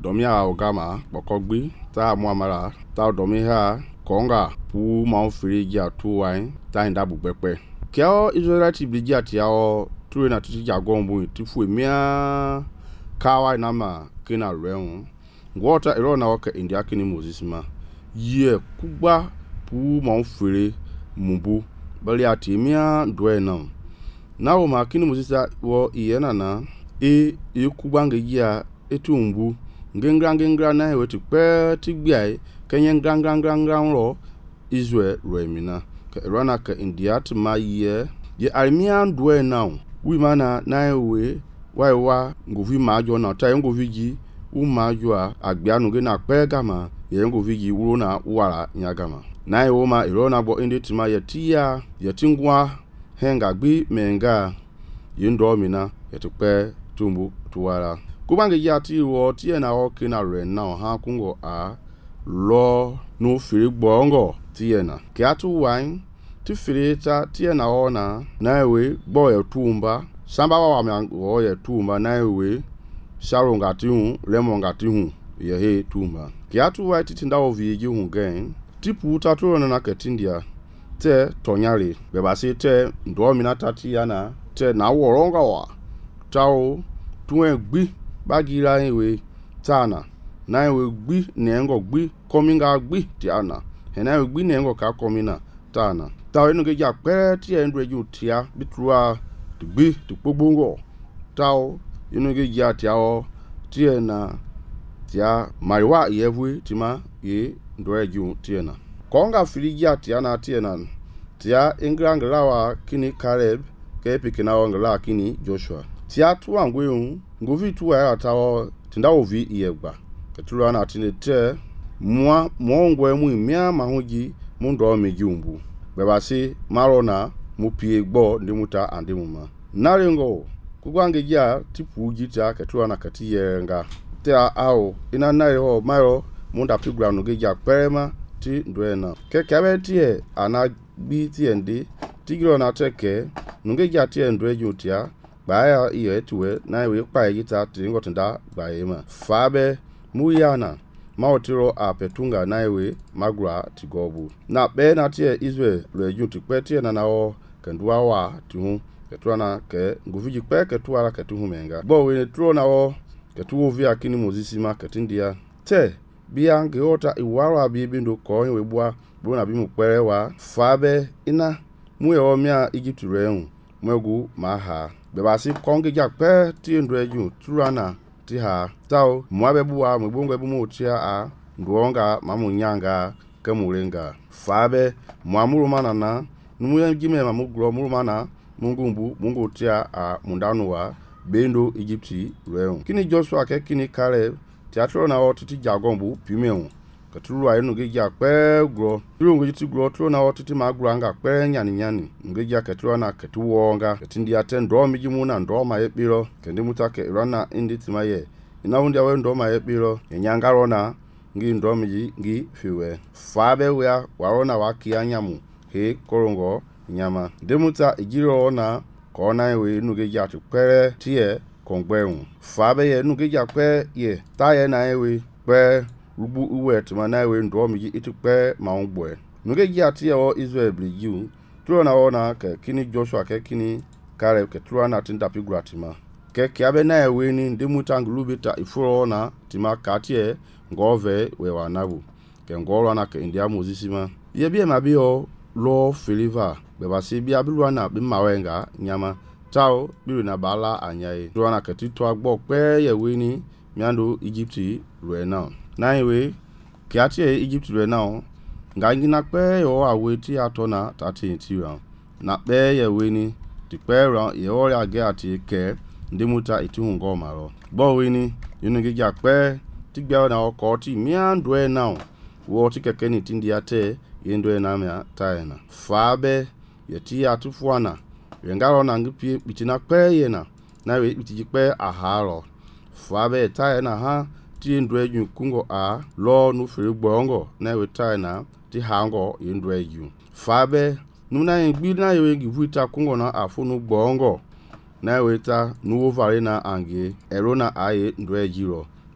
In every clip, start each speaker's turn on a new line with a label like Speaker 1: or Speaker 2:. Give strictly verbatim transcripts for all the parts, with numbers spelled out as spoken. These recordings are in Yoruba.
Speaker 1: domia ogama bokogbi ta muamara ta domiha konga pu ma ofiri ja tuwain ta inda bugbepe kio Israelite bija tiao turu na titi jagombu tifu emia kawa nama kina reun ngwota ero na waka india kini Moses ma ye kugba pu ma ofiri mumbu bali ati emia dwe na na o ma kini Moses wo iyena na e e kugba ngegia etumbu ngengra ngengra na wetu pe tigbia kenye ngengra ngengra ro Israel remina ke rana ka india ma ye ye armian dwe now wi mana na we wai wa ngovi majo na ta ngovi ji u majo a agbianu ge na pe gama ye ngovi ji wuro na wara nyagama na e wo ma irona bo indi tima ye tia ye tingwa henga gbi menga ye ndo mina ye tupe tumbu tuwara kubange ya ti wo ti na o kina re na ha kungo a lo no firi gbongo ti na ke atu wine ti firi ta ti na o na na we gbo ye tumba samba wa ma wo ye tumba na we sharo ngati hu lemon ngati hu ye he tumba ke atu wa ti tinda o vi ji hu gen ti pu ta to na ka tindia te tonyare be ba se te ndo mi na tati ya na te na wo ronga wa tao tuwe gbi bagira ewe tana na ewe gbi nengo gbi kominga gbi tiana hena ewe gbi nengo ka komina tana ta enu ge ja pe ti endwe ju tia bitrua gbi to pogbongo tao enu ge ja tia o tiena tia mariwa yevu tima ye ndwe ju tiena konga filija tiana tiena tia ingranglawa kini Caleb ke pikina wangla kini Joshua tia tu angwe ngovi tu ya tawo tinda ovi iyegba ketulu na tinete mwa mwongwe mu imia mahuji mundo mejumbu bebasi marona mupie gbo ndimuta andimuma narengo kugwange ja tipu jita ketulu na katiyenga tia ao ina nayo maro munda pigra no geja perema ti ndwena kekabe tie ana bi tie ndi tigro na teke ngeja tie ndwe jutia baya iyo tuwe na we pa yita tingotinda bayema fabe muyana maotiro apetunga na we magura tigobu na be na tie Israel reju tikpete na nawo kendua wa tihu ketwana ke nguviji pe ketwara ketuhu menga bo we tro na wo ketuwo via kini Moses ma ketindia te bia ngeota iwara bi bindo ko we bua bo na bi mu pere wa fabe ina muye o mia Egypt reun mwegu maha bebasi konge jakpe ti ndreju turana ti ha tao mwabe buwa mwebongwe bumu tia a ndwonga mamunyanga kemurenga fabe mwamuru mana na numuye jime mamugro muru mana mungumbu mungu tia a mundanuwa bendo Egypti reun kini Joshua ke kini Caleb teatro na otiti jagombu pimeun katuru ayinu geja pe gro turu ngiti gro turu na otiti maguranga pe nyani nyani ngeja katuru na katuwonga katindi aten ndo mijimu na ndo ma yepiro kendi mutake irana indi timaye inawundi awe ndo ma yepiro enyangaro na ngi ndo miji ngi fiwe fabe wea warona waki anyamu he korongo nyama demuta ijiro na kona ewe nugeja tukpere tie kongbeun fabe ye nugeja pe ye taye na ewe pe rubu uwe tumana we ndo mi itukpe maungboe nuge gi ati o Israel bliu tro na ona ke kini Joshua ke kini Caleb ke tro na tinda piguratima ke ke abe na we ni ndimuta ngulubita ifuro na tima katie ngove we wanabu ke ngoro na ke india Moses ma ye bie ma bi o lo filiva be ba se bia bi na bi mawenga nyama tao bi na bala anyai tro na ke tito agbo pe ye we ni miando Egypt re na na iwe kiati Egypt re now ngangi na pe yo awe ti atona thirteen ti ran na pe ye we ni ti pe ran ye o ya ge ati ke ndimuta itihun go maro bo we ni yinu ge ja pe ti gbe na oko ti mi andu e now wo ti keke ni ti ndi ate ye ndo e na me taena fabe ye ti atufuana ye ngaro na ngi pi na pe ye na na we ti pe aharo fabe taena ha ti ndweju kungo a lo nu firi gbongo na wetai na ti hango ndweju fabe nuna ngbi na yewe givuita kungo na afunu gbongo na weta nu ovare na ange ero na aye ndwejiro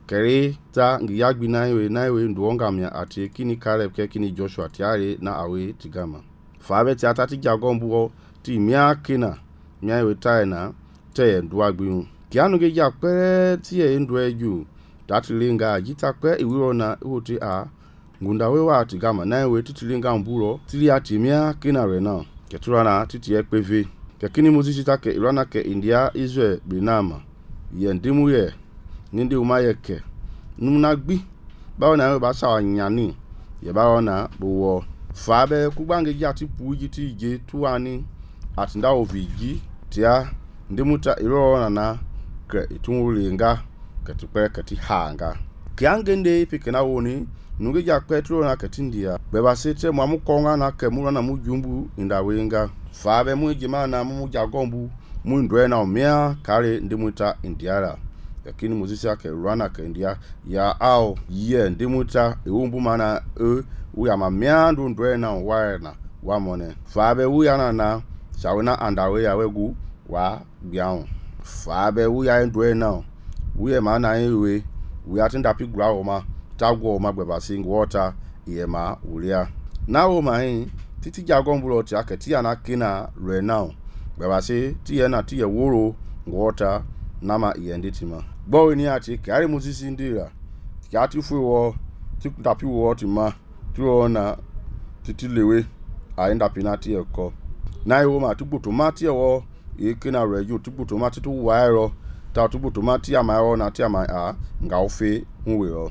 Speaker 1: kere ta ngiyagbi na iwe na iwe nduonga mia ati kini Caleb ke kini Joshua tiare na awe tigama fabe ti atati jagombu ti mia kina mia iwe tai na te nduagbi kianu ge ja pere ti e ndueju datilinga jita pe iwiro na uti a ngunda wewa tigama na iwe titilinga mburo tili ati mia kina re na keturana titi e peve ke kini muzishita ke irana ke India Israel binama ye ndimu ye nindi umayeke numna gbi bawo na ba sa nyani ye bawo na bowo fabe kugbange ji ati puji ti je tuani atinda ovigi tia ndimuta iro na na ke itunringa ke tupe ke ti hanga kiangende pikena woni nuge ja petro na ke tindia beba sete mu amukonga na ke mu na mu jumbu indawenga fabe mu jima na mu jagombu mu ndwe na omia kare ndimuta indiara lakini muzisi yake rana ke india ya au ye ndimuta ewumbu mana e uya mamia ndu ndwe na wa na wa mone fabe uya na na shawina andawe ya wegu wa biaun fabe uya ndwe na uye mana ewe uya tinda pigura oma tagwo oma gbeba sing water yema ulia na o mai titi jagombulo ti aketi ya na kina re now gbeba se ti ye na ti ye woro water nama iyenditima gbo ni ati kari musisi ndira ki ati fu wo ti tapi wo ti ma tro na titi lewe a inda pinati eko na iwo ma tubu tomati ewo e kina re ju tubu tomati tu wa ero ta tubu tomati ama ero na ti ama a nga ofe nwe o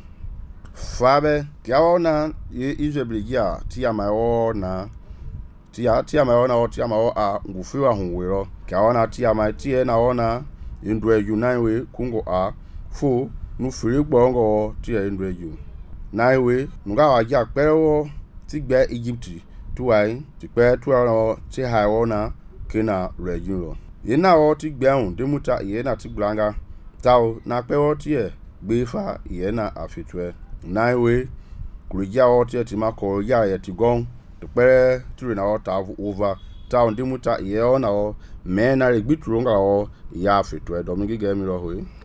Speaker 1: fabe ki awo na ye Israel ti ama ero na ti a ti ama ero na o ti ama o a ngufe wa hunwero ki awo na ti ama ti e na ona indwe yu naiwe kungo a fo nu firi gbongo ti e indwe yu naiwe nuga waja perewo ti gbe Egypt tuwai ti pe tuwa ti haiwo na kina rejun lo yena o ti gbe hun demuta yena ti glanga tawo na pewo ti e gbe fa yena afitwe naiwe kurija o ti ti mako ya ye ti gon ti pe turi na o ta over tawo demuta ye ona o me na regbitru nga o ya afitwe domigi ge mi ro hoyi